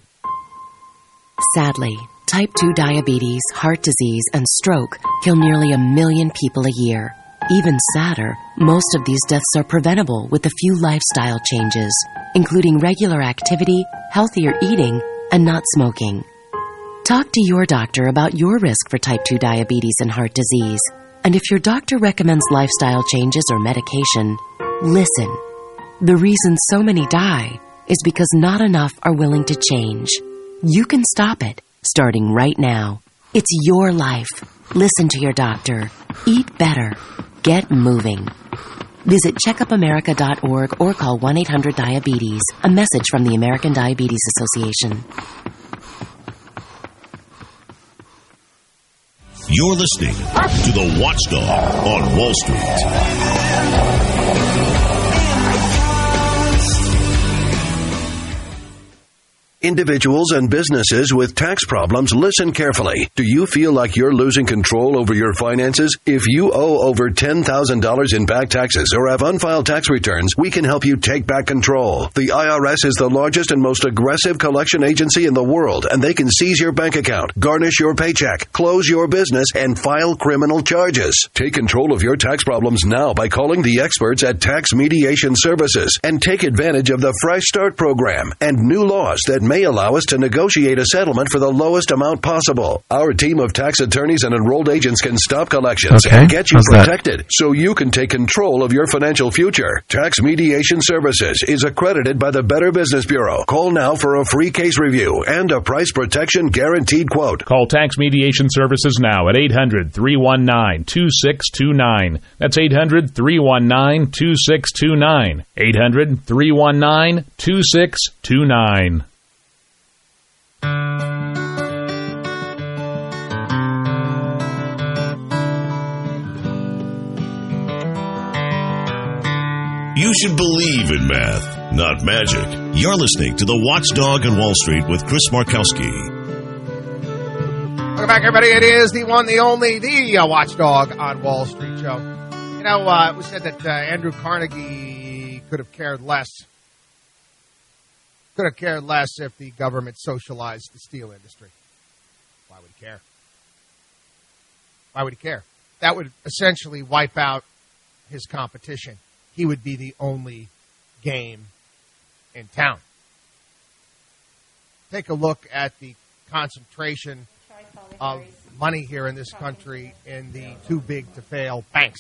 Sadly, type 2 diabetes, heart disease, and stroke kill nearly 1 million people a year. Even sadder, most of these deaths are preventable with a few lifestyle changes, including regular activity, healthier eating, and not smoking. Talk to your doctor about your risk for type 2 diabetes and heart disease. And if your doctor recommends lifestyle changes or medication, listen. The reason so many die is because not enough are willing to change. You can stop it, starting right now. It's your life. Listen to your doctor. Eat better. Get moving. Visit checkupamerica.org or call 1-800-DIABETES. A message from the American Diabetes Association. You're listening to the Watchdog on Wall Street. Individuals and businesses with tax problems, listen carefully. Do you feel like you're losing control over your finances? If you owe over $10,000 in back taxes or have unfiled tax returns, we can help you take back control. The IRS is the largest and most aggressive collection agency in the world, and they can seize your bank account, garnish your paycheck, close your business, and file criminal charges. Take control of your tax problems now by calling the experts at Tax Mediation Services and take advantage of the Fresh Start program and new laws that may allow us to negotiate a settlement for the lowest amount possible. Our team of tax attorneys and enrolled agents can stop collections and get you protected so you can take control of your financial future. Tax Mediation Services is accredited by the Better Business Bureau. Call now for a free case review and a price protection guaranteed quote. Call Tax Mediation Services now at 800-319-2629. That's 800-319-2629. 800-319-2629. You should believe in math, not magic. You're listening to the Watchdog on Wall Street with Chris Markowski. Welcome back, everybody. It is the one, the only, the Watchdog on Wall Street show. You know, it was said that Andrew Carnegie could have cared less Could have cared less if the government socialized the steel industry. Why would he care? Why would he care? That would essentially wipe out his competition. He would be the only game in town. Take a look at the concentration of money here in this country in the too-big-to-fail banks.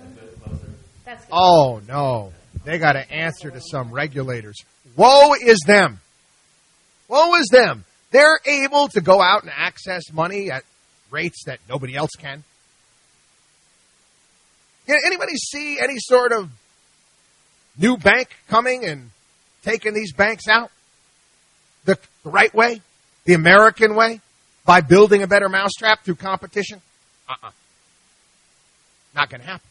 Oh, no. They got to answer to some regulators. Woe is them. Woe is them. They're able to go out and access money at rates that nobody else can. Can anybody see any sort of new bank coming and taking these banks out the right way, the American way, by building a better mousetrap through competition? Not going to happen.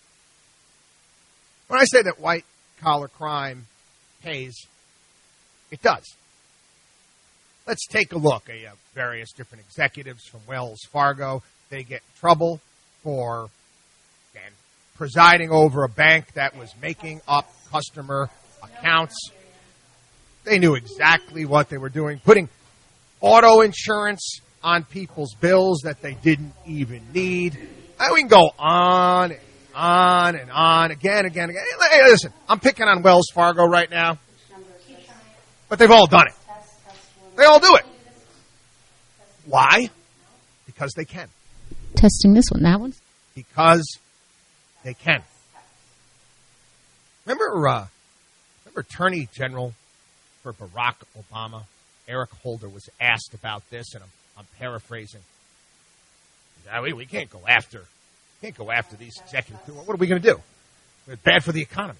When I say that white-collar crime pays, it does. Let's take a look at various different executives from Wells Fargo. They get in trouble for presiding over a bank that was making up customer accounts. They knew exactly what they were doing, putting auto insurance on people's bills that they didn't even need. We can go on and on and on, again. Hey, listen, I'm picking on Wells Fargo right now, but they've all done it. They all do it. Why? Because they can. Testing this one, that one? Because they can. Remember Attorney General for Barack Obama, Eric Holder, was asked about this, and I'm paraphrasing. We can't go after these executives. What are we going to do? It's bad for the economy.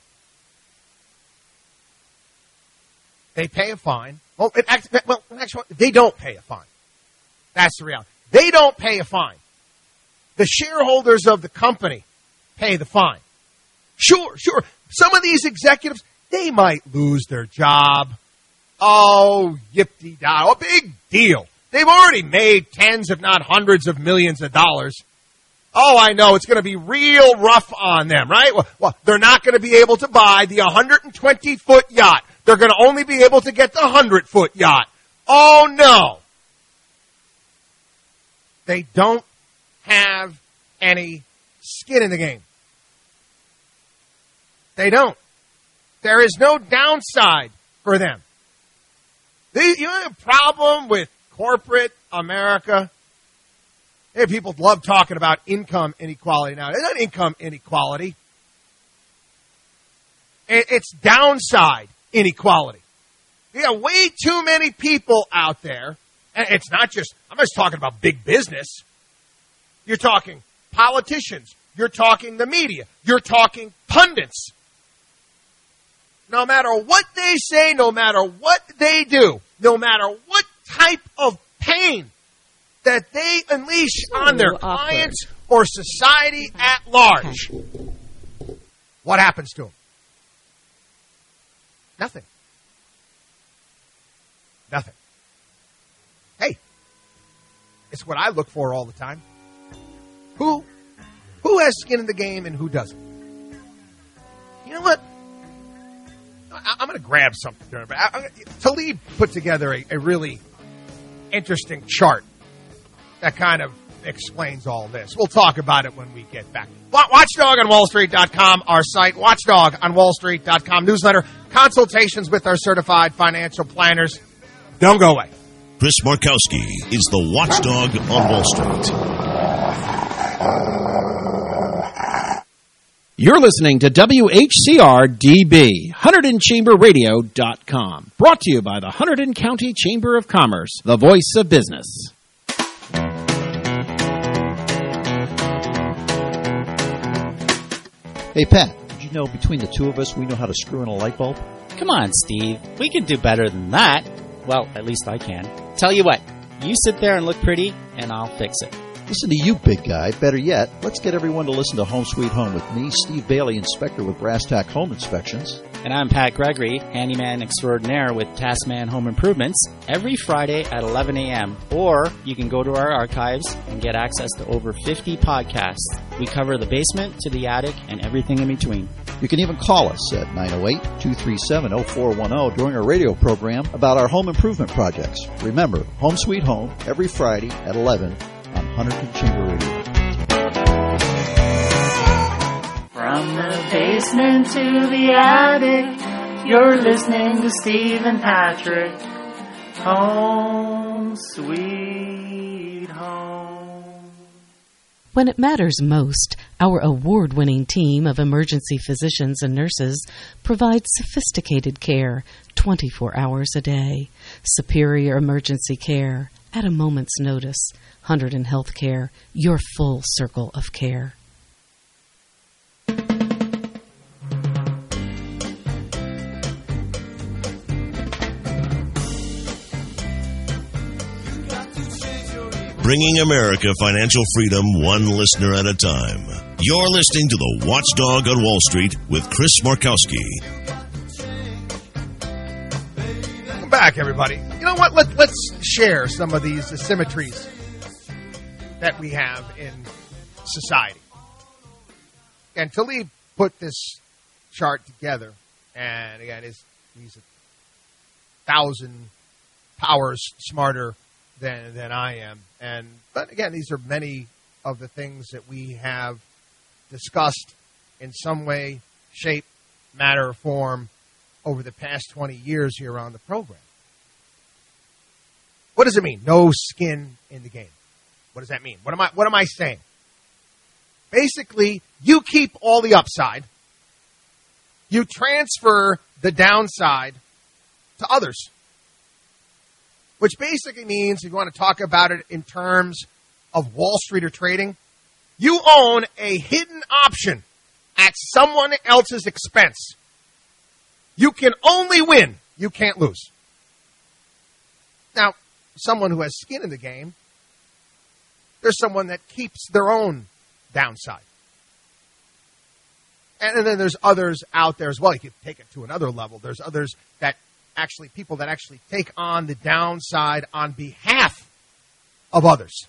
They pay a fine. Actually, they don't pay a fine. That's the reality. They don't pay a fine. The shareholders of the company pay the fine. Sure. Some of these executives, they might lose their job. Oh, yip-de-da. Oh, big deal. They've already made tens, if not hundreds of millions of dollars. Oh, I know. It's going to be real rough on them, right? Well, they're not going to be able to buy the 120-foot yacht. They're going to only be able to get the 100-foot yacht. Oh, no. They don't have any skin in the game. They don't. There is no downside for them. You have a problem with corporate America? Hey, people love talking about income inequality now. It's not income inequality. It's downside inequality. You got way too many people out there. And it's not just, I'm just talking about big business. You're talking politicians. You're talking the media. You're talking pundits. No matter what they say, no matter what they do, no matter what type of pain that they unleash on their clients or society at large, what happens to them? Nothing. Nothing. Hey, it's what I look for all the time. Who has skin in the game and who doesn't? You know what? I'm going to grab something. Talib put together a really interesting chart that kind of explains all this. We'll talk about it when we get back. WatchdogOnWallStreet.com, our site. WatchdogOnWallStreet.com newsletter. Consultations with our certified financial planners. Don't go away. Chris Markowski is the watchdog on Wall Street. You're listening to WHCR-DB, HunterdonChamberRadio.com. Brought to you by the Hunterdon County Chamber of Commerce, the voice of business. Hey, Pat, did you know between the two of us we know how to screw in a light bulb? Come on, Steve. We can do better than that. Well, at least I can. Tell you what, you sit there and look pretty, and I'll fix it. Listen to you, big guy. Better yet, let's get everyone to listen to Home Sweet Home with me, Steve Bailey, inspector with Brass Tack Home Inspections. And I'm Pat Gregory, handyman extraordinaire with Taskman Home Improvements, every Friday at 11 a.m. Or you can go to our archives and get access to over 50 podcasts. We cover the basement to the attic and everything in between. You can even call us at 908-237-0410 during our radio program about our home improvement projects. Remember, Home Sweet Home, every Friday at 11 on Hunterton Chamber Radio. From the basement to the attic, you're listening to Steve and Patrick. Home Sweet Home. When it matters most, our award-winning team of emergency physicians and nurses provides sophisticated care 24 hours a day. Superior emergency care at a moment's notice. Hunterdon Healthcare, your full circle of care. Bringing America financial freedom one listener at a time. You're listening to The Watchdog on Wall Street with Chris Markowski. Welcome back, everybody. You know what? Let's share some of these asymmetries that we have in society. And Talib put this chart together, and again, he's 1,000 powers smarter than I am. But again, these are many of the things that we have discussed in some way, shape, matter, or form over the past 20 years here on the program. What does it mean? No skin in the game. What does that mean? What am I saying? Basically, you keep all the upside. You transfer the downside to others. Which basically means, if you want to talk about it in terms of Wall Street or trading, you own a hidden option at someone else's expense. You can only win. You can't lose. Now, someone who has skin in the game, there's someone that keeps their own downside. And then there's others out there as well. You could take it to another level. There's others that people that actually take on the downside on behalf of others.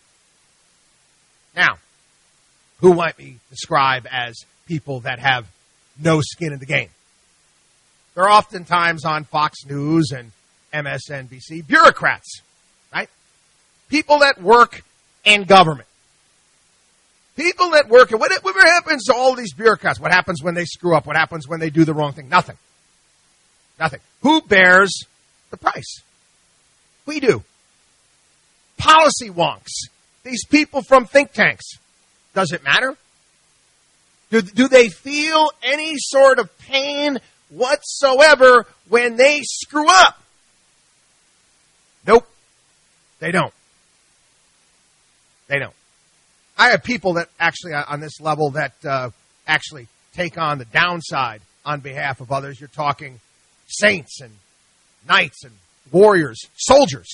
Now, who might we describe as people that have no skin in the game? They're oftentimes on Fox News and MSNBC, bureaucrats, right? People that work in government. People that work, and whatever happens to all these bureaucrats? What happens when they screw up? What happens when they do the wrong thing? Nothing. Nothing. Who bears the price? We do. Policy wonks. These people from think tanks. Does it matter? Do they feel any sort of pain whatsoever when they screw up? Nope. They don't. They don't. I have people that actually on this level that actually take on the downside on behalf of others. You're talking saints and knights and warriors, soldiers.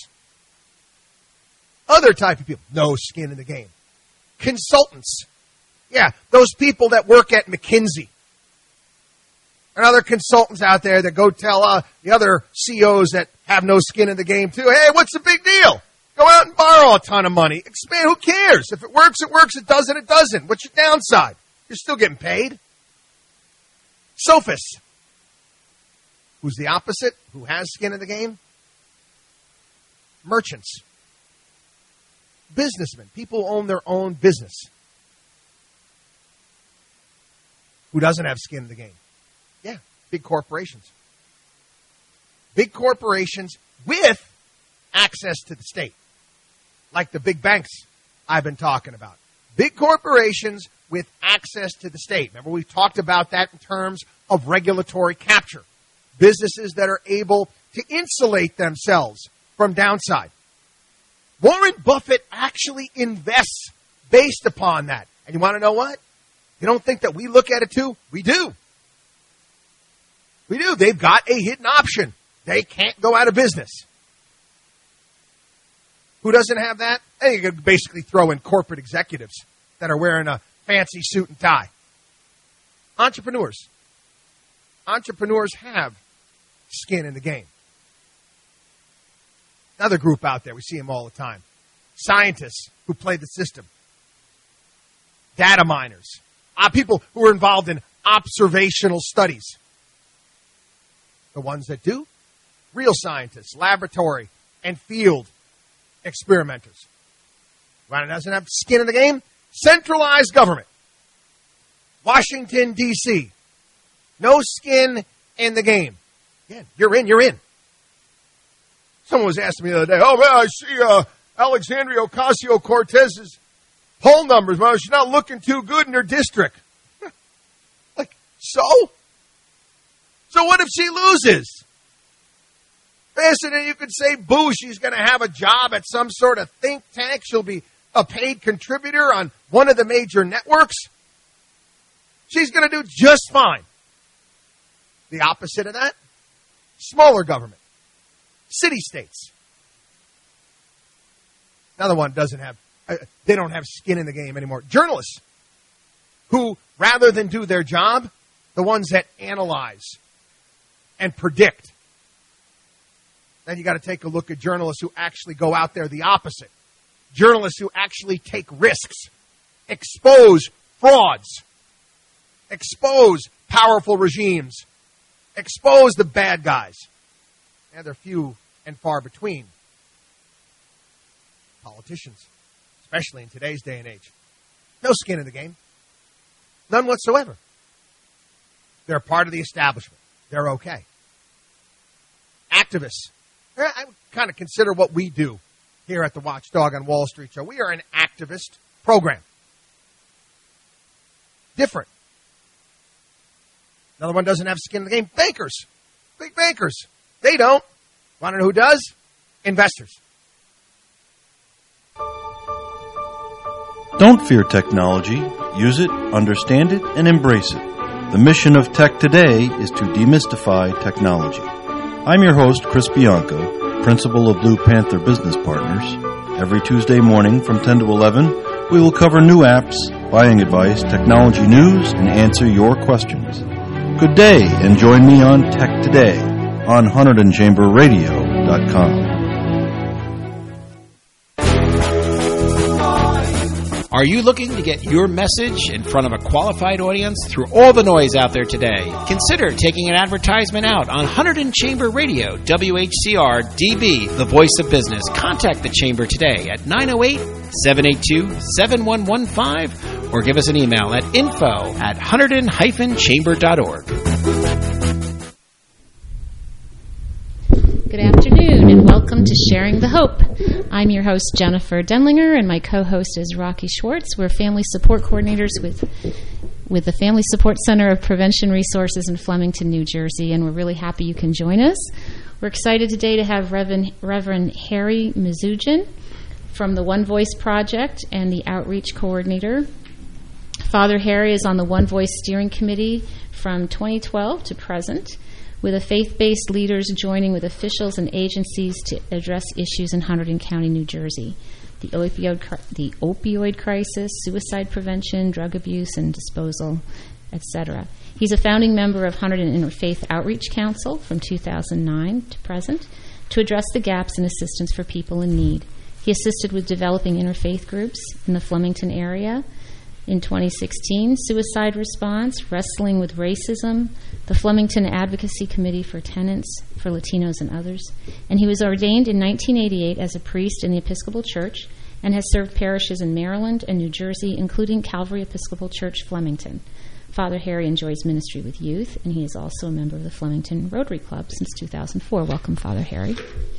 Other type of people, no skin in the game. Consultants. Yeah, those people that work at McKinsey. And other consultants out there that go tell the other CEOs that have no skin in the game too, hey, what's the big deal? Go out and borrow a ton of money. Expand, who cares? If it works, it works. It doesn't, it doesn't. What's your downside? You're still getting paid. Sophists. Who's the opposite? Who has skin in the game? Merchants. Businessmen. People who own their own business. Who doesn't have skin in the game? Yeah, big corporations. Big corporations with access to the state. Like the big banks I've been talking about. Big corporations with access to the state. Remember, we talked about that in terms of regulatory capture. Businesses that are able to insulate themselves from downside. Warren Buffett actually invests based upon that. And you want to know what? You don't think that we look at it too? We do. We do. They've got a hidden option. They can't go out of business. Who doesn't have that? And you could basically throw in corporate executives that are wearing a fancy suit and tie. Entrepreneurs. entrepreneurs have skin in the game. Another group out there, we see them all the time. Scientists who play the system. Data miners. People who are involved in observational studies. The ones that do. Real scientists, laboratory, and field experimenters. Why doesn't have skin in the game? Centralized government. Washington, D.C. No skin in the game. Again, you're in. Someone was asking me the other day, oh, man, I see Alexandria Ocasio-Cortez's poll numbers. Well, she's not looking too good in her district. Like, so? So what if she loses? Faster than you could say, boo, she's going to have a job at some sort of think tank. She'll be a paid contributor on one of the major networks. She's going to do just fine. The opposite of that, smaller government. City-states. Another one doesn't have, they don't have skin in the game anymore. Journalists who, rather than do their job, the ones that analyze and predict. Then you got to take a look at journalists who actually go out there the opposite. Journalists who actually take risks, expose frauds, expose powerful regimes, expose the bad guys. And they're few and far between. Politicians, especially in today's day and age. No skin in the game. None whatsoever. They're part of the establishment. They're okay. Activists. I kind of consider what we do here at the Watchdog on Wall Street show. We are an activist program. Different. Another one doesn't have skin in the game. Bankers. Big bankers. They don't. Want to know who does? Investors. Don't fear technology. Use it, understand it, and embrace it. The mission of Tech Today is to demystify technology. I'm your host, Chris Bianco, principal of Blue Panther Business Partners. Every Tuesday morning from 10 to 11, we will cover new apps, buying advice, technology news, and answer your questions. Good day, and join me on Tech Today on HunterdonChamberRadio.com. Are you looking to get your message in front of a qualified audience through all the noise out there today? Consider taking an advertisement out on Hunterdon Chamber Radio, WHCR DB, the voice of business. Contact the Chamber today at 908-782-7115 or give us an email at info@hunterdon-chamber.org. Good afternoon and welcome to Sharing the Hope. I'm your host, Jennifer Denlinger, and my co-host is Rocky Schwartz. We're family support coordinators with the Family Support Center of Prevention Resources in Flemington, New Jersey, and we're really happy you can join us. We're excited today to have Reverend Harry Mizugin from the One Voice Project and the Outreach Coordinator. Father Harry is on the One Voice Steering Committee from 2012 to present, with the faith-based leaders joining with officials and agencies to address issues in Hunterdon County, New Jersey. The opioid crisis, suicide prevention, drug abuse and disposal, etc. He's a founding member of Hunterdon Interfaith Outreach Council from 2009 to present to address the gaps in assistance for people in need. He assisted with developing interfaith groups in the Flemington area. In 2016, suicide response, wrestling with racism, the Flemington Advocacy Committee for Tenants for Latinos and others. And he was ordained in 1988 as a priest in the Episcopal Church and has served parishes in Maryland and New Jersey, including Calvary Episcopal Church, Flemington. Father Harry enjoys ministry with youth, and he is also a member of the Flemington Rotary Club since 2004. Welcome, Father Harry.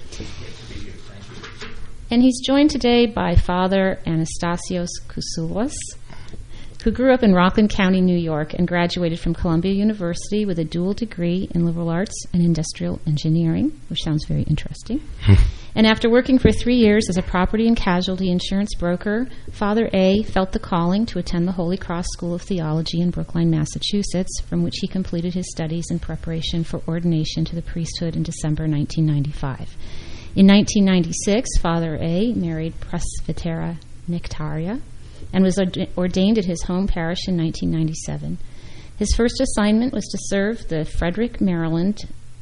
And he's joined today by Father Anastasios Kousoulas, who grew up in Rockland County, New York, and graduated from Columbia University with a dual degree in liberal arts and industrial engineering, which sounds very interesting. And after working for 3 years as a property and casualty insurance broker, Father A felt the calling to attend the Holy Cross School of Theology in Brookline, Massachusetts, from which he completed his studies in preparation for ordination to the priesthood in December 1995. In 1996, Father A married Presbytera Nectaria, and was ordained at his home parish in 1997. His first assignment was to serve in Frederick, Maryland,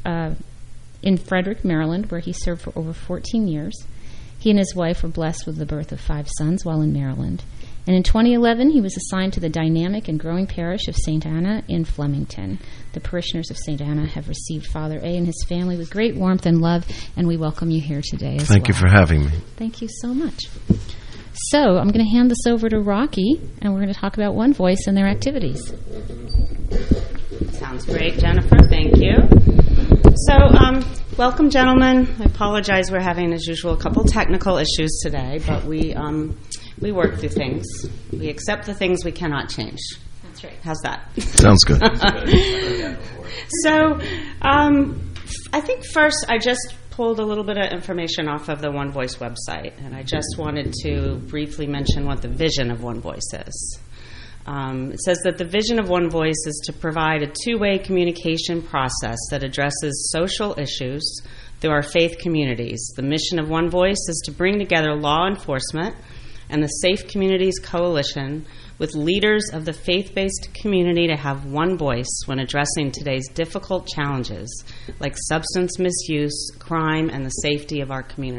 where he served for over 14 years. He and his wife were blessed with the birth of 5 sons while in Maryland. And in 2011, he was assigned to the dynamic and growing parish of St. Anna in Flemington. The parishioners of St. Anna have received Father A and his family with great warmth and love, and we welcome you here today as well. Thank you for having me. Thank you so much. So I'm going to hand this over to Rocky, and we're going to talk about One Voice and their activities. Sounds great, Jennifer. Thank you. So, welcome, gentlemen. I apologize. We're having, as usual, a couple technical issues today, but we work through things. We accept the things we cannot change. That's right. How's that? Sounds good. So, I think first I just pulled a little bit of information off of the One Voice website, and I just wanted to briefly mention what the vision of One Voice is. It says that the vision of One Voice is to provide a two-way communication process that addresses social issues through our faith communities. The mission of One Voice is to bring together law enforcement and the Safe Communities Coalition with leaders of the faith-based community to have one voice when addressing today's difficult challenges like substance misuse, crime, and the safety of our community.